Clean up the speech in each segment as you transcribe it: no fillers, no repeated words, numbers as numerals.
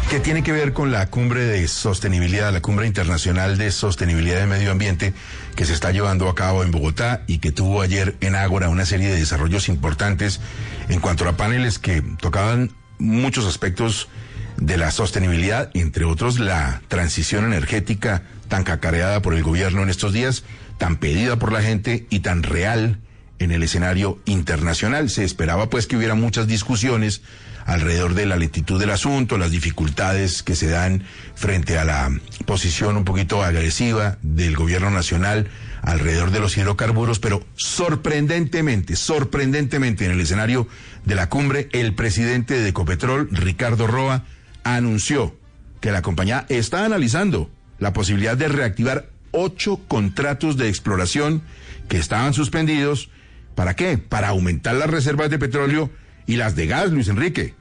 ¿Qué tiene que ver con la cumbre de sostenibilidad, la cumbre internacional de sostenibilidad de medio ambiente que se está llevando a cabo en Bogotá y que tuvo ayer en Ágora una serie de desarrollos importantes en cuanto a paneles que tocaban muchos aspectos de la sostenibilidad, entre otros la transición energética tan cacareada por el gobierno en estos días, tan pedida por la gente y tan real en el escenario internacional? Se esperaba pues que hubiera muchas discusiones alrededor de la lentitud del asunto, las dificultades que se dan frente a la posición un poquito agresiva del gobierno nacional alrededor de los hidrocarburos, pero sorprendentemente en el escenario de la cumbre, el presidente de Ecopetrol, Ricardo Roa, anunció que la compañía está analizando la posibilidad de reactivar 8 contratos de exploración que estaban suspendidos. ¿Para qué? Para aumentar las reservas de petróleo y las de gas, Luis Enrique.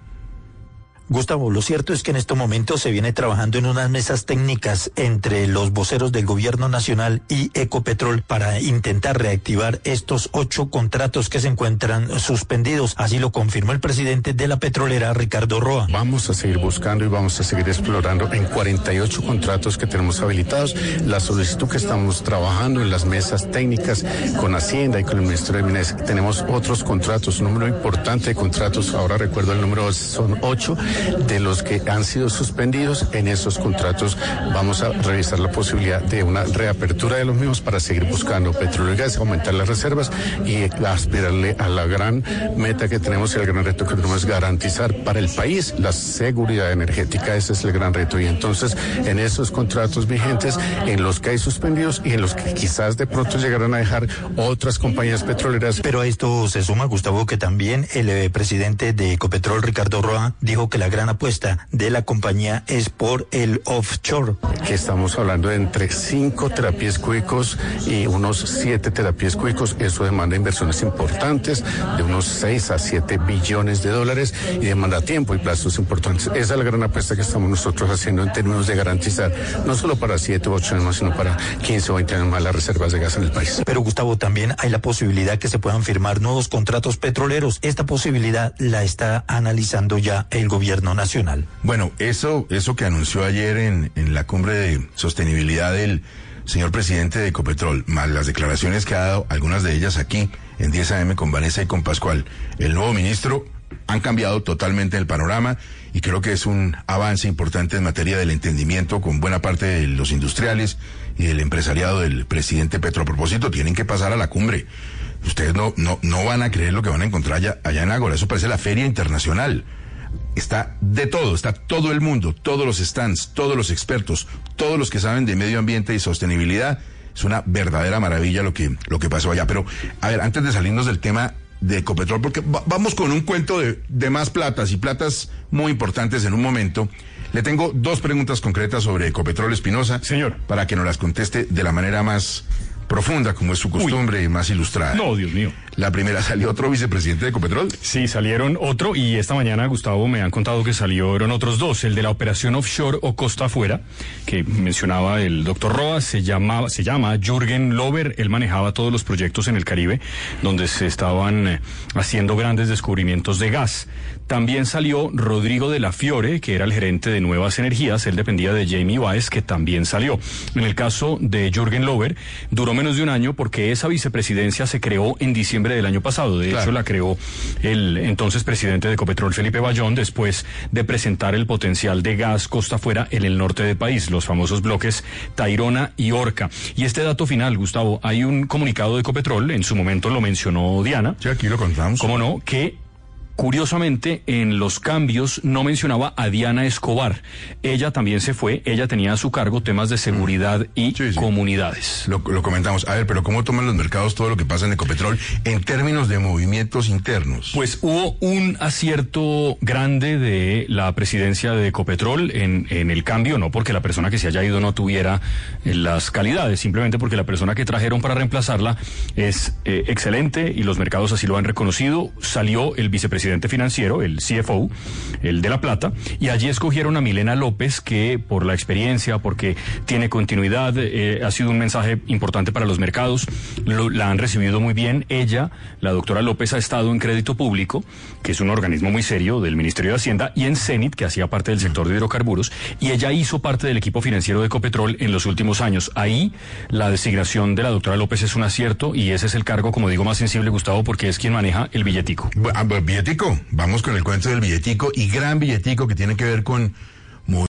Gustavo, lo cierto es que en estos momentos se viene trabajando en unas mesas técnicas entre los voceros del gobierno nacional y Ecopetrol para intentar reactivar estos 8 contratos que se encuentran suspendidos. Así lo confirmó el presidente de la petrolera, Ricardo Roa. Vamos a seguir buscando y vamos a seguir explorando en 48 contratos que tenemos habilitados. La solicitud que estamos trabajando en las mesas técnicas con Hacienda y con el Ministerio de Minas, tenemos otros contratos, un número importante de contratos, ahora recuerdo el número, son 8 de los que han sido suspendidos. En esos contratos vamos a revisar la posibilidad de una reapertura de los mismos para seguir buscando petróleo y gas, aumentar las reservas y aspirarle a la gran meta que tenemos y el gran reto que tenemos es garantizar para el país la seguridad energética. Ese es el gran reto. Y entonces en esos contratos vigentes, en los que hay suspendidos y en los que quizás de pronto llegarán a dejar otras compañías petroleras. Pero a esto se suma, Gustavo, que también el presidente de Ecopetrol, Ricardo Roa, dijo que la gran apuesta de la compañía es por el offshore. Que estamos hablando de entre 5 terapias cúbicos y unos 7 terapias cúbicos. Eso demanda inversiones importantes de unos 6 a 7 billones de dólares y demanda tiempo y plazos importantes. Esa es la gran apuesta que estamos nosotros haciendo en términos de garantizar no solo para 7 o 8 años más, sino para 15 o 20 años más las reservas de gas en el país. Pero Gustavo, también hay la posibilidad que se puedan firmar nuevos contratos petroleros. Esta posibilidad la está analizando ya el gobierno nacional. Bueno, eso que anunció ayer en la cumbre de sostenibilidad del señor presidente de Ecopetrol, más las declaraciones que ha dado, algunas de ellas aquí en 10 AM con Vanessa y con Pascual, el nuevo ministro, han cambiado totalmente el panorama y creo que es un avance importante en materia del entendimiento con buena parte de los industriales y del empresariado del presidente Petro. A propósito, tienen que pasar a la cumbre. Ustedes no van a creer lo que van a encontrar allá en Ágora. Eso parece la feria internacional. Está de todo, está todo el mundo, todos los stands, todos los expertos, todos los que saben de medio ambiente y sostenibilidad. Es una verdadera maravilla lo que pasó allá. Pero, a ver, antes de salirnos del tema de Ecopetrol, porque vamos con un cuento de más platas y platas muy importantes en un momento. Le tengo 2 preguntas concretas sobre Ecopetrol, Espinosa. Señor. Para que nos las conteste de la manera más profunda, como es su costumbre, y más ilustrada. No, Dios mío. La primera, ¿salió otro vicepresidente de Ecopetrol? Sí, salieron otro, y esta mañana, Gustavo, me han contado que salieron otros 2. El de la operación offshore o costa afuera, que mencionaba el doctor Roa, se llama Jürgen Lober. Él manejaba todos los proyectos en el Caribe, donde se estaban haciendo grandes descubrimientos de gas. También salió Rodrigo de la Fiore, que era el gerente de Nuevas Energías. Él dependía de Jamie Baez, que también salió. En el caso de Jürgen Lober, duró menos de un año porque esa vicepresidencia se creó en diciembre del año pasado. De hecho, la creó el entonces presidente de Ecopetrol, Felipe Bayón, después de presentar el potencial de gas costa afuera en el norte del país, los famosos bloques Tayrona y Orca. Y este dato final, Gustavo, hay un comunicado de Ecopetrol, en su momento lo mencionó Diana. Sí, aquí lo contamos. ¿Cómo no? Que curiosamente, en los cambios no mencionaba a Diana Escobar. Ella también se fue, ella tenía a su cargo temas de seguridad y comunidades. Lo comentamos. A ver, pero ¿cómo toman los mercados todo lo que pasa en Ecopetrol en términos de movimientos internos? Pues hubo un acierto grande de la presidencia de Ecopetrol en el cambio, no porque la persona que se haya ido no tuviera las calidades, simplemente porque la persona que trajeron para reemplazarla es excelente y los mercados así lo han reconocido. Salió el vicepresidente vicepresidente financiero, el CFO, el de La Plata, y allí escogieron a Milena López, que por la experiencia, porque tiene continuidad, ha sido un mensaje importante para los mercados, la han recibido muy bien. Ella, la doctora López, ha estado en Crédito Público, que es un organismo muy serio del Ministerio de Hacienda, y en Cenit, que hacía parte del sector de hidrocarburos, y ella hizo parte del equipo financiero de Ecopetrol en los últimos años. Ahí la designación de la doctora López es un acierto, y ese es el cargo, como digo, más sensible, Gustavo, porque es quien maneja el billetico. Billetico, vamos con el cuento del billetico, y gran billetico que tiene que ver con